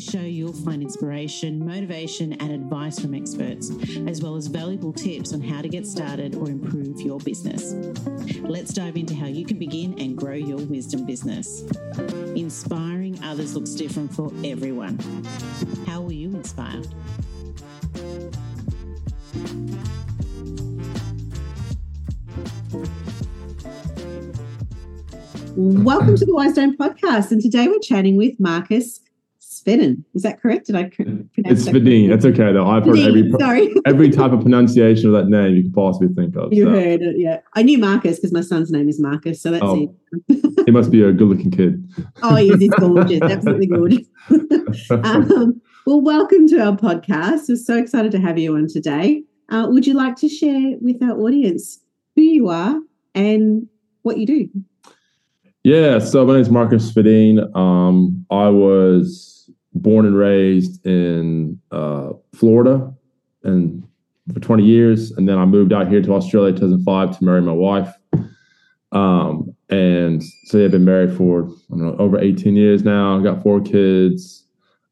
this show, you'll find inspiration, motivation, and advice from experts, as well as valuable tips on how to get started or improve your business. Let's dive into how you can begin and grow your wisdom business. Inspiring others looks different for everyone. How will you inspire? Welcome to the Wisdom Podcast, and today we're chatting with Marcus Svedin. Is that correct? Did I pronounce It's that? Svedin. That's okay though. I've heard every type of pronunciation of that name you could possibly think of. You heard it, yeah. I knew Marcus because my son's name is Marcus, so that's it. He must be a good-looking kid. Oh, he is. He's gorgeous. Absolutely gorgeous. Well, welcome to our podcast. We're so excited to have you on today. Would you like to share with our audience who you are and what you do? Yeah, so my name is Marcus Svedin. I was born and raised in Florida and for 20 years, and then I moved out here to Australia in 2005 to marry my wife. And so I've been married for over 18 years now. I got 4 kids.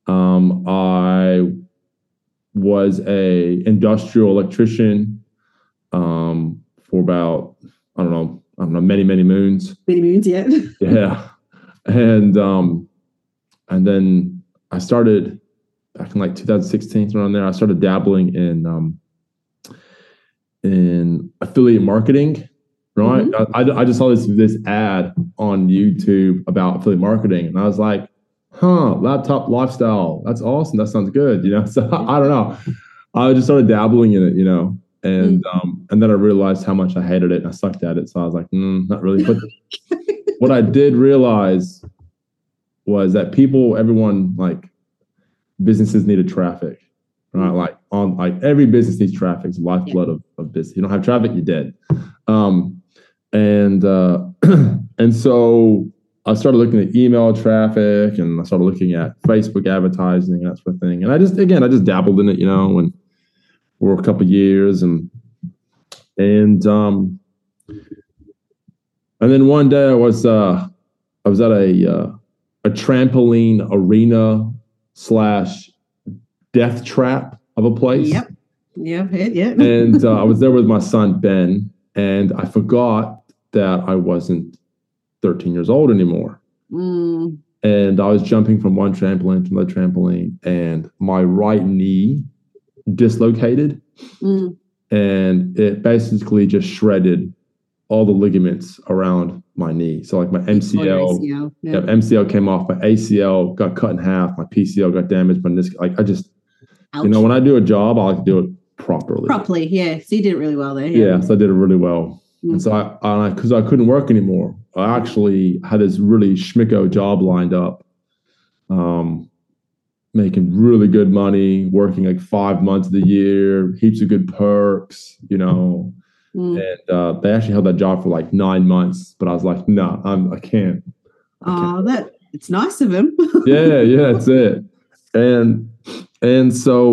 I was a industrial electrician for about many moons. Many moons, yeah. Yeah. And then I started back in 2016, around there. I started dabbling in affiliate marketing, right? Mm-hmm. I just saw this ad on YouTube about affiliate marketing, and I was like, laptop lifestyle. That's awesome. That sounds good, So I don't know. I just started dabbling in it, And and then I realized how much I hated it and I sucked at it. So I was like, not really. But what I did realize was that businesses needed traffic, right? Every business needs traffic. It's the lifeblood of business. You don't have traffic, you're dead. And so I started looking at email traffic, and I started looking at Facebook advertising and that sort of thing. And I just dabbled in it, for a couple of years, and then one day I was at a trampoline arena / death trap of a place. Yep. Yeah. And I was there with my son Ben, and I forgot that I wasn't 13 years old anymore. And I was jumping from one trampoline to another trampoline, and my right knee dislocated, and it basically just shredded all the ligaments around my knee. So my MCL, MCL came off, my ACL got cut in half, my PCL got damaged, my disc. I just, ouch. When I do a job, I like to do it properly. Yeah. So you did it really well there. Yeah, so I did it really well. And so because I couldn't work anymore, I actually had this really schmicko job lined up, making really good money, working 5 months of the year, heaps of good perks, And they actually held that job for 9 months, but I was like, no, I can't. It's nice of him. yeah, that's it. And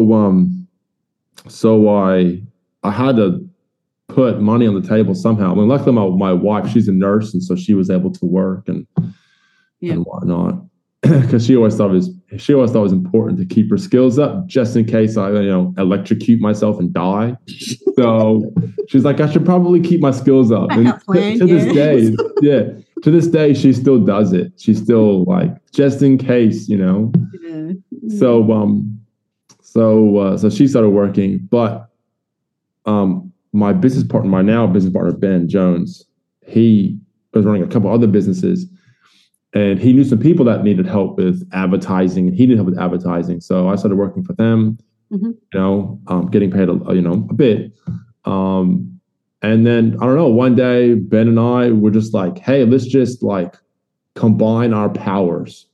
so I had to put money on the table somehow. Luckily my wife, she's a nurse, and so she was able to work and whatnot. Because she always thought it was important to keep her skills up just in case I electrocute myself and die. So she's like, I should probably keep my skills up. And to this day, she still does it. She's still just in case, Yeah. So she started working, but my now business partner Ben Jones, he was running a couple other businesses. And he knew some people that needed help with advertising, and he needed help with advertising. So I started working for them, getting paid a bit. And then, one day Ben and I were just like, hey, let's just combine our powers,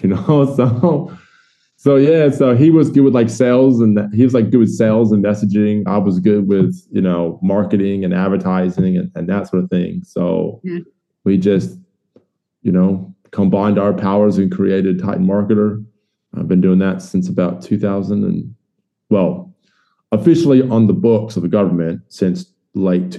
So he was good with sales, and he was good with sales and messaging. I was good with, marketing and advertising and that sort of thing. So we just, combined our powers and created Titan Marketer. I've been doing that since about 2000 officially on the books of the government since since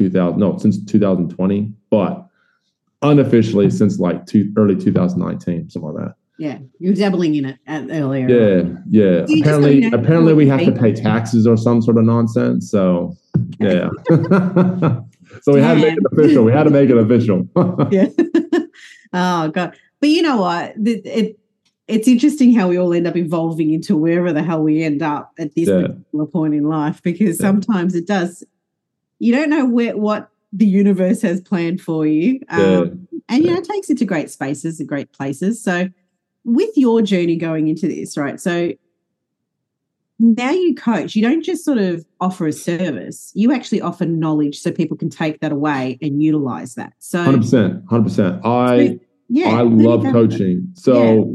2020, but unofficially since early 2019, something like that. Yeah. You're dabbling in it earlier. Yeah. So Apparently we have to pay taxes or some sort of nonsense. So yeah. So we had to make it official. Yeah. Oh God. But you know what? It's interesting how we all end up evolving into wherever the hell we end up at this particular point in life, because sometimes it does. You don't know what the universe has planned for you. And, it takes you to great spaces and great places. So with your journey going into this, right, so now you coach, you don't just sort of offer a service, you actually offer knowledge so people can take that away and utilize that. So 100%. I love coaching. So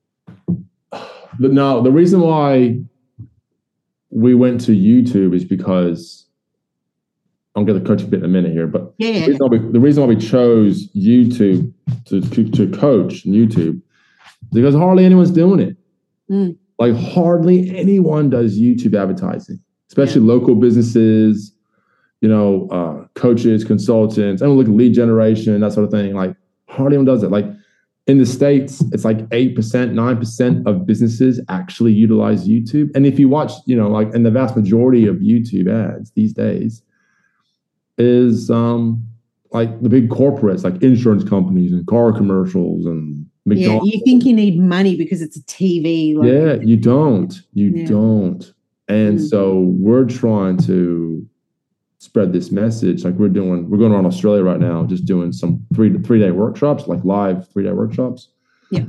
no, the reason why we went to YouTube is because I'll get the coaching bit in a minute here, but the reason why we chose YouTube to coach YouTube is because hardly anyone's doing it. Like hardly anyone does YouTube advertising, especially local businesses, coaches, consultants, and look at lead generation, that sort of thing. Like hardly anyone does it. Like in the States, it's like 8%, 9% of businesses actually utilize YouTube. And if you watch, and the vast majority of YouTube ads these days is like the big corporates, like insurance companies and car commercials and McDonald's. Yeah, you think you need money because it's a TV. You don't. Don't. And so we're trying to spread this message. Like we're going around Australia right now, just doing some three-day workshops, like live 3-day workshops. Yeah.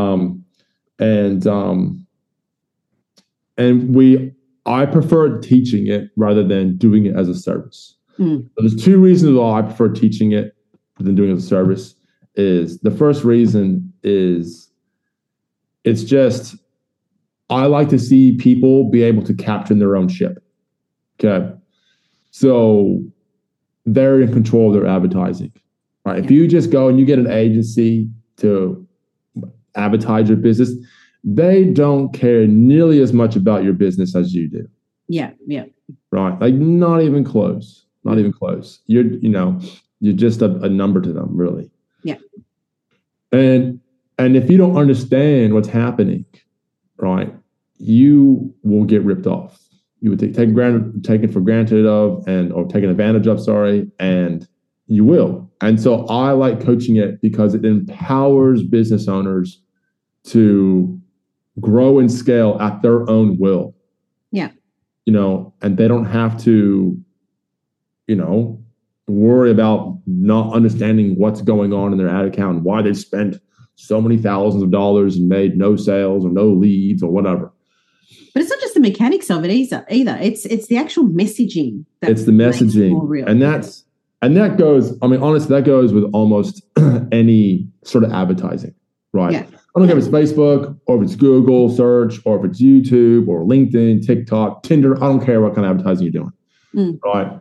I prefer teaching it rather than doing it as a service. So there's 2 reasons why I prefer teaching it than doing it as a service. Is the first reason is it's just I like to see people be able to captain their own ship. Okay. So they're in control of their advertising. Right. If you just go and you get an agency to advertise your business, they don't care nearly as much about your business as you do. Yeah. Right. Like not even close. Not even close. You're just a number to them, really. Yeah. And if you don't understand what's happening, right, you will get ripped off. You would taken for granted of or taken advantage of, and you will. And so I like coaching it because it empowers business owners to grow and scale at their own will. Yeah. And they don't have to, worry about not understanding what's going on in their ad account and why they've spent so many thousands of dollars and made no sales or no leads or whatever. But it's not just the mechanics of it either. It's the actual messaging. It's the messaging. More real. And that goes, honestly, that goes with almost any sort of advertising, right? Yeah. I don't care if it's Facebook or if it's Google search or if it's YouTube or LinkedIn, TikTok, Tinder. I don't care what kind of advertising you're doing, right?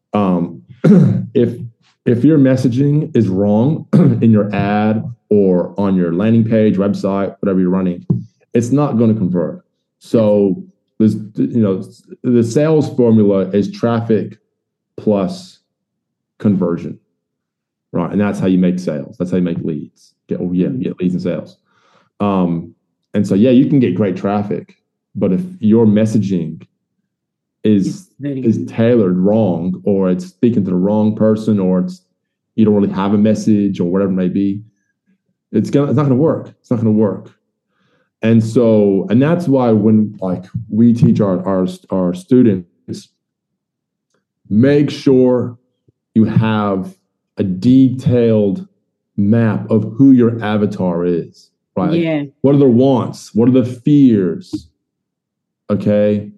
If your messaging is wrong in your ad or on your landing page, website, whatever you're running, it's not going to convert. So the sales formula is traffic plus conversion, right? And that's how you make sales. That's how you make leads. Get leads and sales. And so you can get great traffic, but if your messaging is tailored wrong, or it's speaking to the wrong person, or you don't really have a message, or whatever it may be, it's not going to work. It's not going to work. And so, and that's why when we teach our students, make sure you have a detailed map of who your avatar is, right? Yeah. What are their wants? What are the fears? Okay.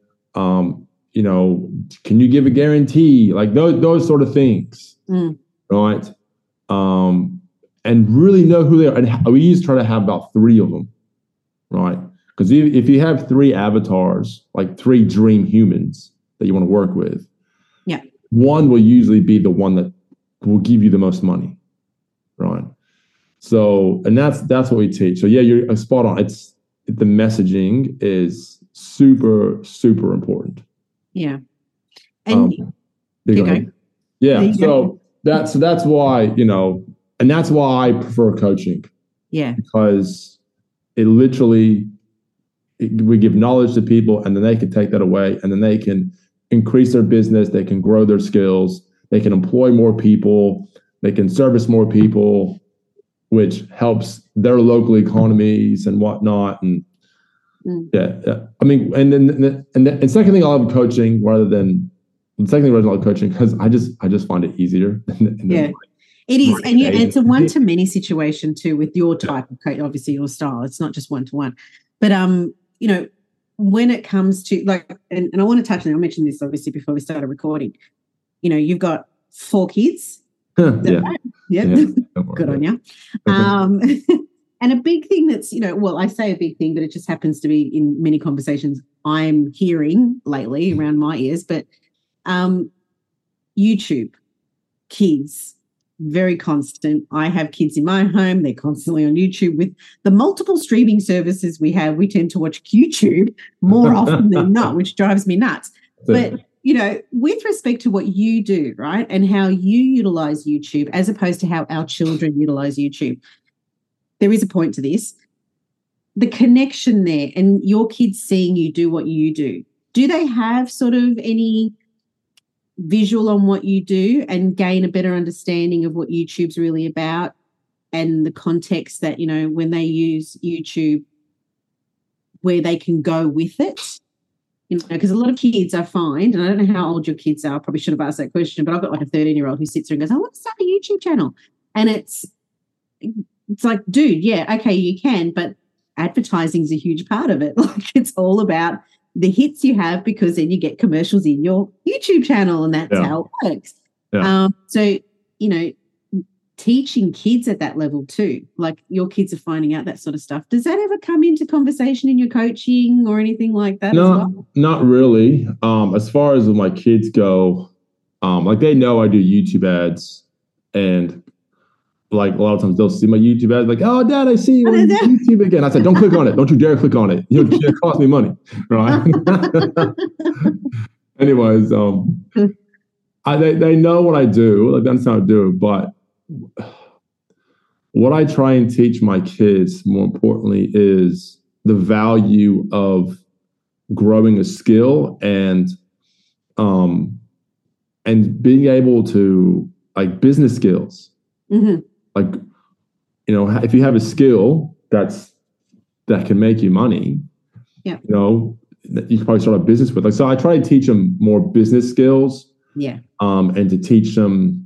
Can you give a guarantee? Like those sort of things, right? And really know who they are. And we used to try to have about 3 of them, right? Because if you have 3 avatars, like 3 dream humans that you want to work with, one will usually be the one that will give you the most money, right? So, and that's what we teach. So you're spot on. The messaging is super, super important. Yeah. And so that's why, and that's why I prefer coaching. Yeah. Because we give knowledge to people, and then they can take that away, and then they can increase their business, they can grow their skills, they can employ more people, they can service more people, which helps their local economies and whatnot. And I mean, and then second thing, I love coaching I love coaching because I just find it easier. It is, and it's a one-to-many situation too with your type of coach, obviously your style. It's not just one-to-one, but when it comes to and I want to touch on, I mentioned this obviously before we started recording. You've got 4 kids. Yeah. Good on you. And a big thing that's, I say a big thing, but it just happens to be in many conversations I'm hearing lately around my ears, but YouTube, kids, very constant. I have kids in my home. They're constantly on YouTube. With the multiple streaming services we have, we tend to watch YouTube more often than not, which drives me nuts. But, with respect to what you do, right, and how you utilize YouTube as opposed to how our children utilize YouTube, there is a point to this. The connection there and your kids seeing you do what you do they have sort of any visual on what you do and gain a better understanding of what YouTube's really about and the context that, when they use YouTube, where they can go with it? Because a lot of kids I find, and I don't know how old your kids are, I probably should have asked that question, but I've got like a 13-year-old who sits there and goes, I want to start a YouTube channel. And it's like, dude, yeah, okay, you can, but advertising's a huge part of it. Like, it's all about the hits you have, because then you get commercials in your YouTube channel, and that's how it works. Yeah. So, teaching kids at that level too, like your kids are finding out that sort of stuff. Does that ever come into conversation in your coaching or anything like that? No, as well? Not really. As far as when my kids go, like they know I do YouTube ads, and like a lot of times they'll see my YouTube ads, like, oh, Dad, I see you on YouTube again. I said, don't click on it. Don't you dare click on it. It costs me money, right? Anyways, they know what I do. Like, that's how I do it. But what I try and teach my kids, more importantly, is the value of growing a skill and being able to, like, business skills. Mm-hmm. Like, if you have a skill that can make you money, you can probably start a business with. Like, so I try to teach them more business skills. Yeah. And to teach them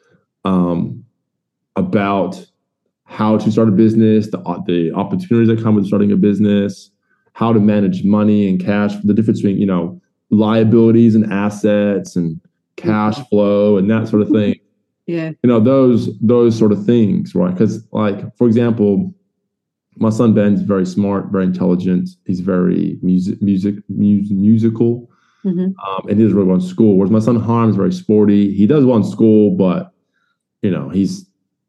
about how to start a business, the opportunities that come with starting a business, how to manage money and cash, the difference between, liabilities and assets and cash flow and that sort of thing. Yeah. Those sort of things, right? Because, like, for example, my son Ben's very smart, very intelligent. He's very musical. Mm-hmm. And he does really well in school. Whereas my son Harm is very sporty. He does well in school, but he's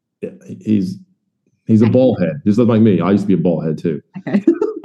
a ball head, just like me. I used to be a ball head too. Okay.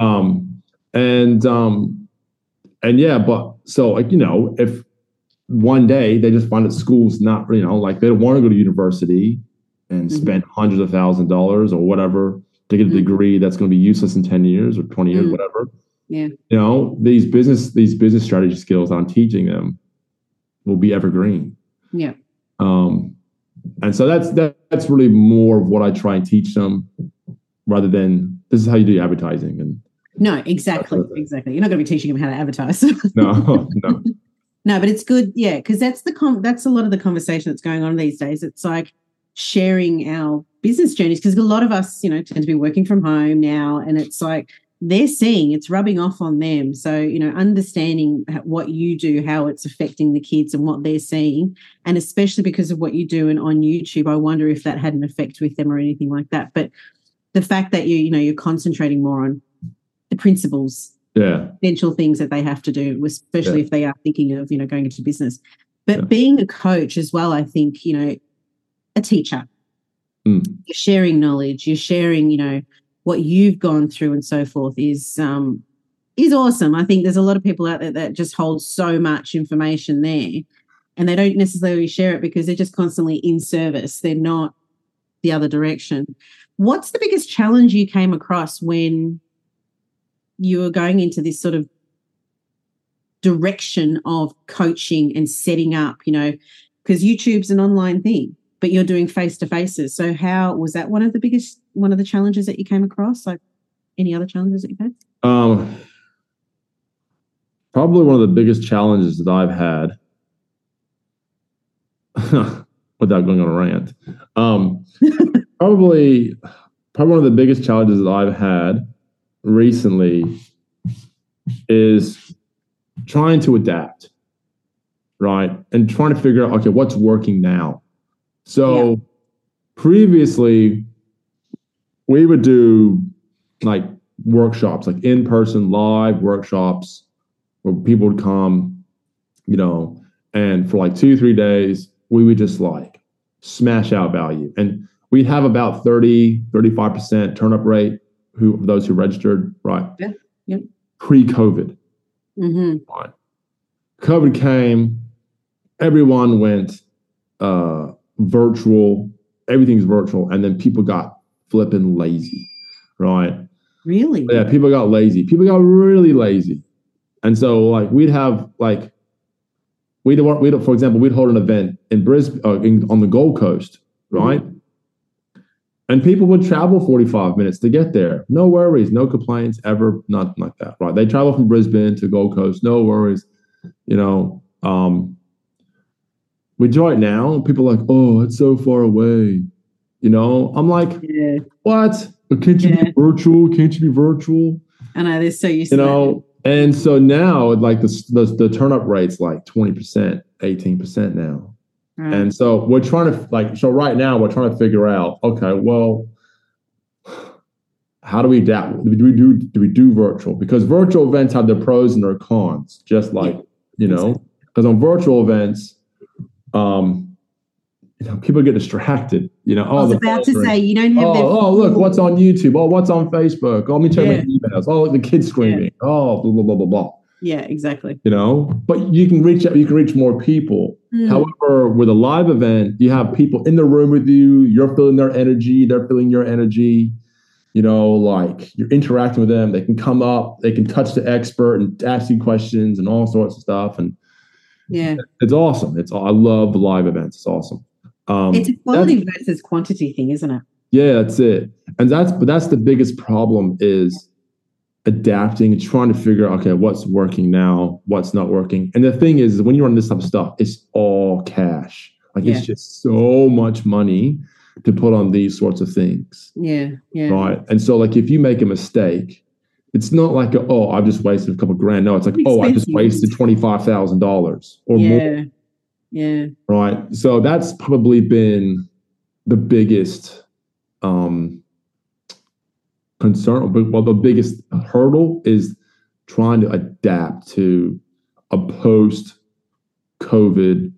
But so, like, if one day they just find that school's not, like, they don't want to go to university and spend hundreds of thousands of dollars or whatever to get a degree that's going to be useless in 10 years or 20 years, whatever. Yeah. These business strategy skills I'm teaching them will be evergreen. Yeah. And so that's really more of what I try and teach them, rather than this is how you do advertising. And no, exactly. You're not going to be teaching them how to advertise. No. No, but it's good, yeah, because that's a lot of the conversation that's going on these days. It's like sharing our business journeys, because a lot of us, tend to be working from home now, and it's like they're seeing it's rubbing off on them. So, understanding what you do, how it's affecting the kids and what they're seeing, and especially because of what you do and on YouTube, I wonder if that had an effect with them or anything like that. But the fact that you're concentrating more on the principles, essential things that they have to do, especially if they are thinking of, going into business. But being a coach as well, I think, a teacher, you're sharing knowledge, you're sharing, what you've gone through and so forth is awesome. I think there's a lot of people out there that just hold so much information there, and they don't necessarily share it because they're just constantly in service. They're not the other direction. What's the biggest challenge you came across when you were going into this sort of direction of coaching and setting up, because YouTube's an online thing, but you're doing face-to-faces. So how was that one of the challenges that you came across? Like any other challenges that you had? Probably one of the biggest challenges that I've had, without going on a rant, probably one of the biggest challenges that I've had recently is trying to adapt, right? And trying to figure out, okay, what's working now? So previously, we would do like workshops, like in-person live workshops where people would come, and for like 2-3 days, we would just like smash out value. And we'd have about 30-35% turn up rate of those who registered, right? Yeah. Pre-COVID. Mm-hmm. Right. COVID came, everyone went virtual, everything's virtual, and then people got flipping lazy, right? Really? Yeah, people got lazy. People got really lazy. And so like we'd have like, for example, we'd hold an event in Brisbane, on the Gold Coast, right? Mm-hmm. And people would travel 45 minutes to get there. No worries, no complaints ever, not like that, right? They travel from Brisbane to Gold Coast, no worries. We do it now. People are like, oh, it's so far away. I'm like, what? But can't you be virtual? Can't you be virtual? I know, they're so used to that. And so now, like the turn up rate's like 20%, 18% now. Right. And so we're trying to right now we're trying to figure out, okay, well, how do we adapt? Do we do virtual? Because virtual events have their pros and their cons, just like, because on virtual events, people get distracted. I was about to say, you don't have look, what's on YouTube? Oh, what's on Facebook? Oh, let me check my emails. Oh, look, the kids screaming. Yeah. Oh, blah, blah, blah, blah, blah. Yeah, exactly. But you can reach more people. However, with a live event, you have people in the room with you. You're feeling their energy. They're feeling your energy. Like you're interacting with them. They can come up. They can touch the expert and ask you questions and all sorts of stuff. And it's awesome. I love the live events. It's awesome. It's a quality versus quantity thing, isn't it? Yeah, that's it. And that's the biggest problem is adapting, trying to figure out, okay, what's working now, what's not working. And the thing is, when you run this type of stuff, it's all cash. Like it's just so much money to put on these sorts of things. Yeah. Right. And so like if you make a mistake, it's not like, I've just wasted a couple of grand. No, it's like, I just wasted $25,000 or more. Yeah. Right. So that's probably been the biggest concern. Well, the biggest hurdle is trying to adapt to a post-COVID,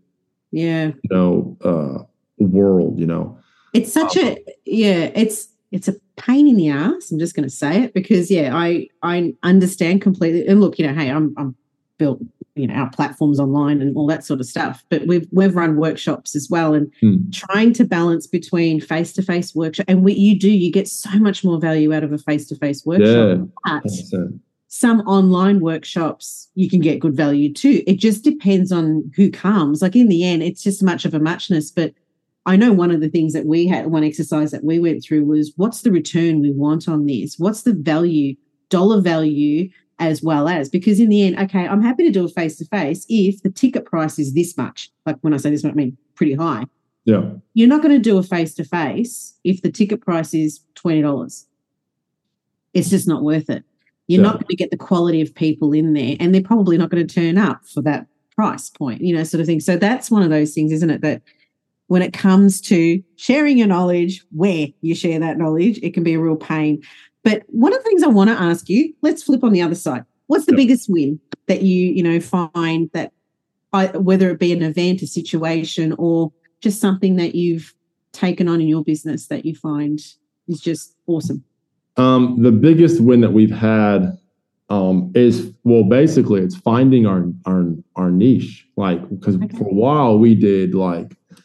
world. It's such it's a pain in the ass. I'm just going to say it because I understand completely. And look, hey, I'm built. Our platforms online and all that sort of stuff. But we've run workshops as well and trying to balance between face-to-face workshop and you get so much more value out of a face-to-face workshop. Yeah, but some online workshops you can get good value too. It just depends on who comes. Like in the end, it's just much of a muchness. But I know one of the things that we had, one exercise that we went through was what's the return we want on this? What's the value, dollar value, as well as, because in the end, okay, I'm happy to do a face-to-face if the ticket price is this much. Like when I say this much, I mean pretty high. Yeah. You're not going to do a face-to-face if the ticket price is $20. It's just not worth it. You're not going to get the quality of people in there, and they're probably not going to turn up for that price point, sort of thing. So that's one of those things, isn't it, that when it comes to sharing your knowledge, where you share that knowledge, it can be a real pain. But one of the things I want to ask you, let's flip on the other side. What's the biggest win that you find that whether it be an event, a situation, or just something that you've taken on in your business that you find is just awesome? The biggest win that we've had is, well, basically it's finding our niche. Like, because for a while we did like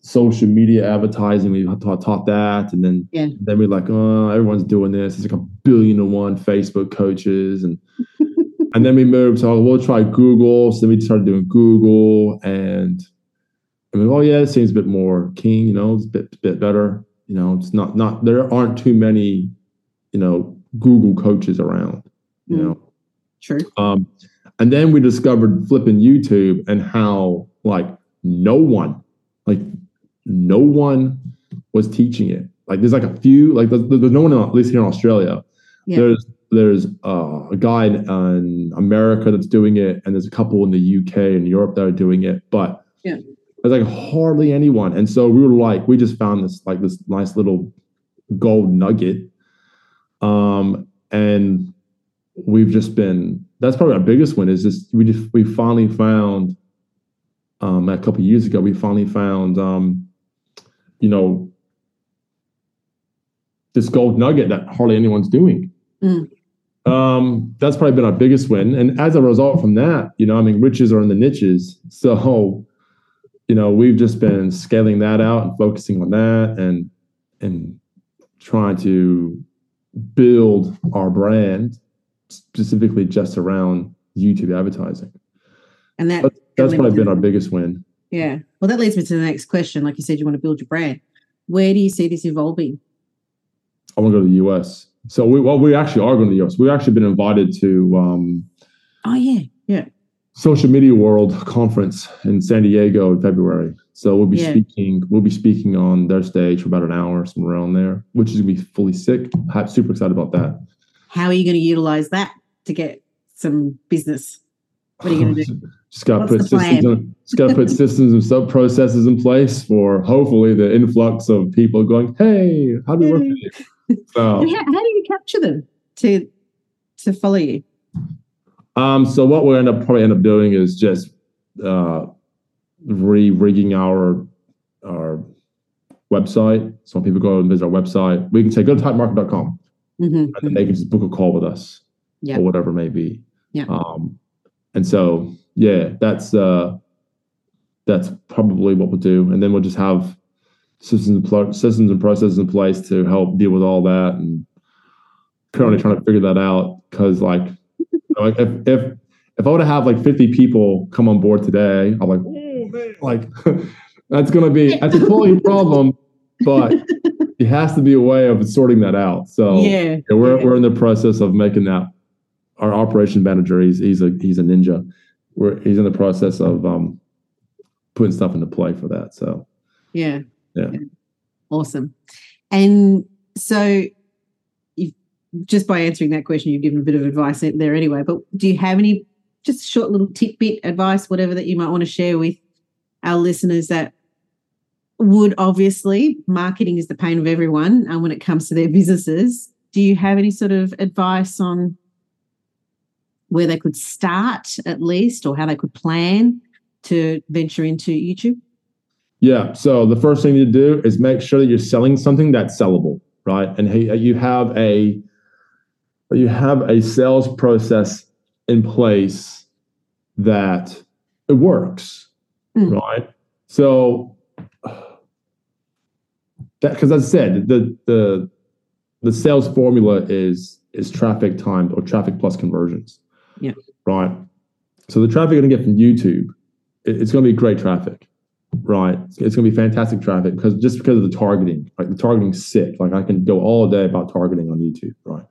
social media advertising. We taught that, and then we're like, oh, everyone's doing this. It's like 1,000,000,001 Facebook coaches, and and then we moved. So we'll try Google. So then we started doing Google, and I mean, oh yeah, it seems a bit more keen. It's a bit better. It's not. There aren't too many, Google coaches around. True. And then we discovered flipping YouTube and how no one was teaching it. Like there's like a few, like there's no one, at least here in Australia. Yeah. There's a guy in America that's doing it, and there's a couple in the UK and Europe that are doing it, but there's like hardly anyone. And so we just found this nice little gold nugget. And we've just been, that's probably our biggest win, is just we finally found a couple of years ago, we finally found this gold nugget that hardly anyone's doing. That's probably been our biggest win. And as a result from that, riches are in the niches. So, we've just been scaling that out and focusing on that and trying to build our brand specifically just around YouTube advertising. And that's probably been our biggest win. Yeah. Well, that leads me to the next question. Like you said, you want to build your brand. Where do you see this evolving? I want to go to the US. So we actually are going to the US. We've actually been invited to Social Media World Conference in San Diego in February. So we'll be speaking on their stage for about an hour, somewhere around there, which is going to be fully sick. I'm super excited about that. How are you going to utilize that to get some business? What are you going to do? Just got to put systems and sub processes in place for hopefully the influx of people going, hey, how do we work with you? So, how do you capture them to follow you? So what we'll probably end up doing is just re-rigging our website. So when people go and visit our website, we can say, go to typemarket.com. And then they can just book a call with us or whatever it may be. Yeah. And so, that's probably what we'll do. And then we'll just have systems and processes in place to help deal with all that. And currently trying to figure that out, because if I were to have 50 people come on board today, I'm like, oh man, that's a totally problem, but it has to be a way of sorting that out. So we're in the process of making that. Our operation manager, he's a ninja. He's in the process of putting stuff into play for that. So yeah. Awesome. And so just by answering that question, you've given a bit of advice there anyway, but do you have any just short little tidbit advice, whatever that you might want to share with our listeners that would, obviously, marketing is the pain of everyone when it comes to their businesses. Do you have any sort of advice on where they could start at least, or how they could plan to venture into YouTube? Yeah. So the first thing to do is make sure that you're selling something that's sellable, right? And you have a sales process in place that it works, right? So that, because as I said, the sales formula is traffic times or traffic plus conversions. Yeah. Right. So the traffic you're going to get from YouTube, it's going to be great traffic, right? It's going to be fantastic traffic because of the targeting. Like the targeting's sick. Like I can go all day about targeting on YouTube, right?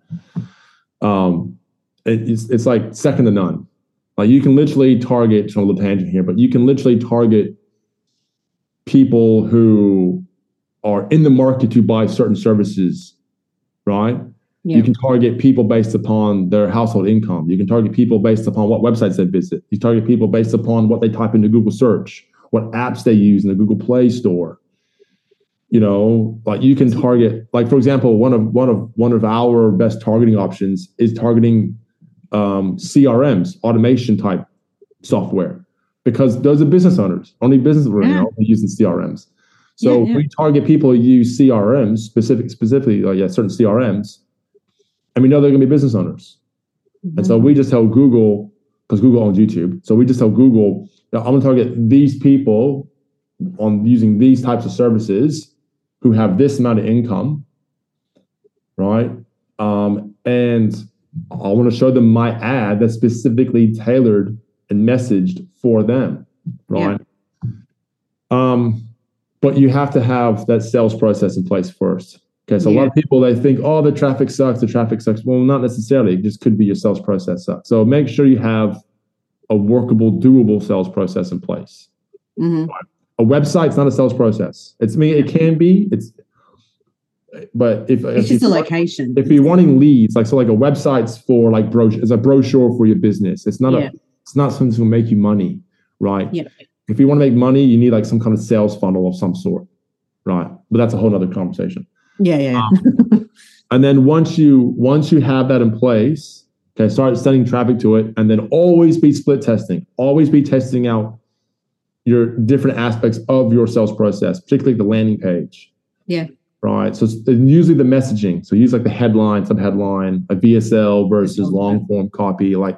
It's like second to none. Like you can literally target, on a little tangent here, but you can literally target people who are in the market to buy certain services, right? Yeah. You can target people based upon their household income. You can target people based upon what websites they visit. You target people based upon what they type into Google search, what apps they use in the Google Play Store. Like you can target, like for example, one of our best targeting options is targeting CRMs, automation type software, because those are business owners. Only business owners are using CRMs. So we target people who use CRMs, specifically certain CRMs. And we know they're going to be business owners. Mm-hmm. And so we just tell Google, because Google owns YouTube. So we just tell Google, I'm going to target these people on using these types of services who have this amount of income, right? And I want to show them my ad that's specifically tailored and messaged for them, right? Yeah. But you have to have that sales process in place first. Okay, so a lot of people, they think, oh, the traffic sucks. Well, not necessarily. It just could be your sales process sucks. So make sure you have a workable, doable sales process in place. Mm-hmm. A website's not a sales process. It can be. But if it's just a location. If you're wanting leads, like a website's for like it's a brochure for your business. It's not it's not something to make you money, right? Yeah. If you want to make money, you need like some kind of sales funnel of some sort, right? But that's a whole nother conversation. Yeah. And then once you have that in place, okay, start sending traffic to it, and then always be split testing. Always be testing out your different aspects of your sales process, particularly the landing page. Yeah. Right. So it's usually the messaging. So use like the headline, subheadline, a VSL versus long form copy. Like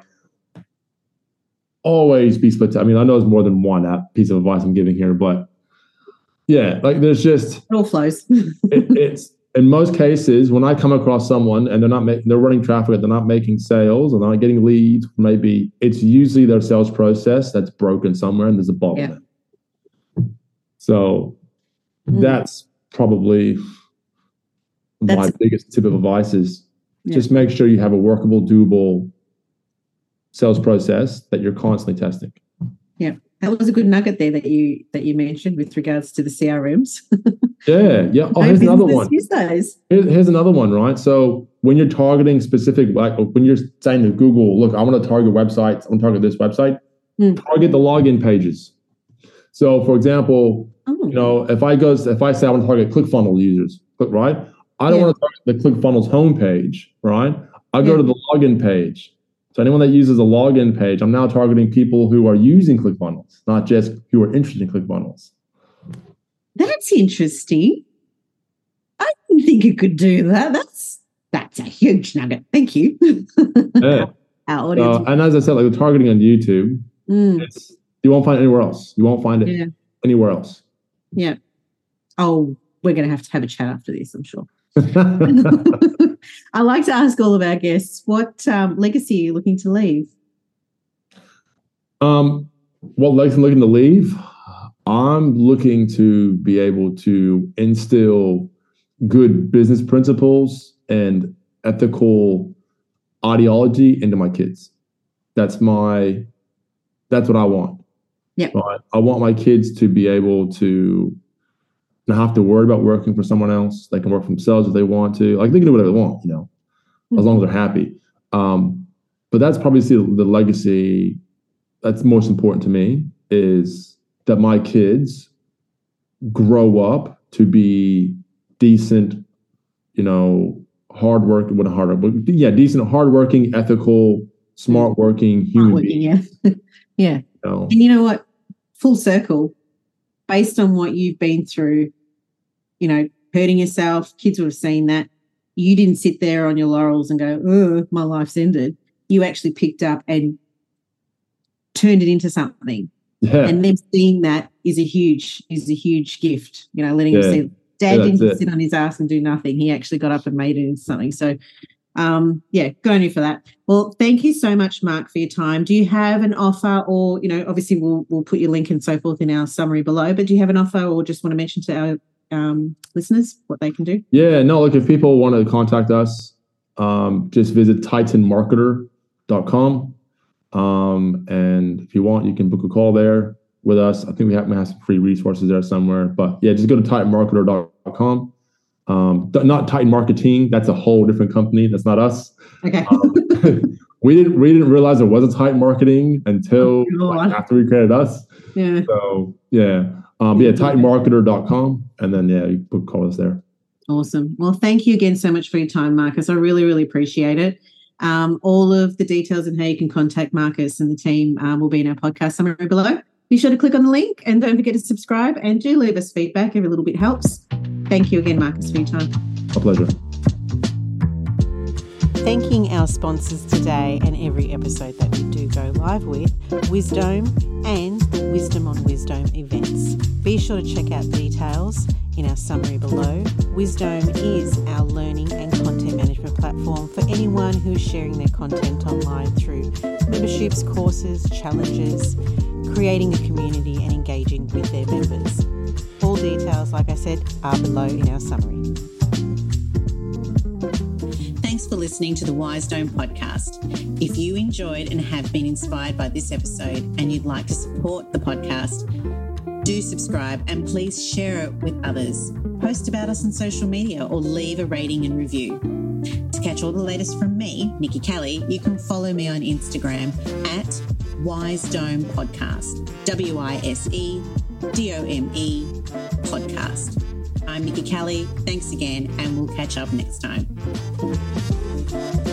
always be split. I mean, I know there's more than one piece of advice I'm giving here, but yeah, like there's just it all flows. it's in most cases when I come across someone and they're running traffic, they're not making sales, or they're not getting leads. Maybe it's usually their sales process that's broken somewhere, and there's a bottleneck. Yeah. So that's probably my biggest tip of advice is just make sure you have a workable, doable sales process that you're constantly testing. Yeah, that was a good nugget there that you mentioned with regards to the CRMs. Yeah. Oh, here's another one. Use those. Here's another one, right? So when you're targeting specific, like when you're saying to Google, look, I want to target websites, I want to target this website, target the login pages. So for example, if I say I want to target ClickFunnels users, right? I don't want to target the ClickFunnels homepage, right? I go to the login page. So anyone that uses a login page, I'm now targeting people who are using ClickFunnels, not just who are interested in ClickFunnels. That's interesting. I didn't think you could do that. That's a huge nugget. Thank you. Yeah. Our audience. And as I said, like the targeting on YouTube, you won't find it anywhere else. You won't find it anywhere else. Yeah. Oh, we're going to have a chat after this, I'm sure. I like to ask all of our guests, what legacy are you looking to leave? What legacy I'm looking to leave? I'm looking to be able to instill good business principles and ethical ideology into my kids. That's what I want. Yeah. Right? I want my kids to be able to not have to worry about working for someone else. They can work for themselves if they want to. Like they can do whatever they want, as long as they're happy. But that's probably the legacy that's most important to me, is that my kids grow up to be decent, decent, hardworking, ethical, smart working human beings. Yeah. And you know what? Full circle, based on what you've been through, hurting yourself, kids would have seen that. You didn't sit there on your laurels and go, oh, my life's ended. You actually picked up and turned it into something. Yeah. And them seeing that is a huge gift, letting them see Dad didn't just sit on his ass and do nothing. He actually got up and made it into something. So, go on you for that. Well, thank you so much, Mark, for your time. Do you have an offer, or, obviously we'll put your link and so forth in our summary below, but do you have an offer or just want to mention to our listeners what they can do? Yeah, no, look, if people want to contact us, just visit titanmarketer.com. And if you want, you can book a call there with us. I think we have some free resources there somewhere, but yeah, just go to titanmarketer.com. Not Titan Marketing. That's a whole different company. That's not us. Okay. We didn't realize there was a Titan Marketing until after we created us. Yeah. So titanmarketer.com, and then you book call us there. Awesome. Well, thank you again so much for your time, Marcus. I really, really appreciate it. All of the details and how you can contact Marcus and the team will be in our podcast summary below. Be sure to click on the link and don't forget to subscribe, and do leave us feedback. Every little bit helps. Thank you again, Marcus, for your time. A pleasure. Thanking our sponsors today and every episode that we do go live with, Wisdome and Wisdom on Wisdome events. Be sure to check out details in our summary below. Wisdome is our learning and content management platform for anyone who is sharing their content online through memberships, courses, challenges, creating a community and engaging with their members. All details, like I said, are below in our summary. Thanks for listening to the Wisdome podcast. If you enjoyed and have been inspired by this episode and you'd like to support the podcast, do subscribe and please share it with others. Post about us on social media or leave a rating and review. To catch all the latest from me, Nikki Kelly, you can follow me on Instagram at Wisdome Podcast, WISEDOME Podcast. I'm Nikki Kelly. Thanks again, and we'll catch up next time.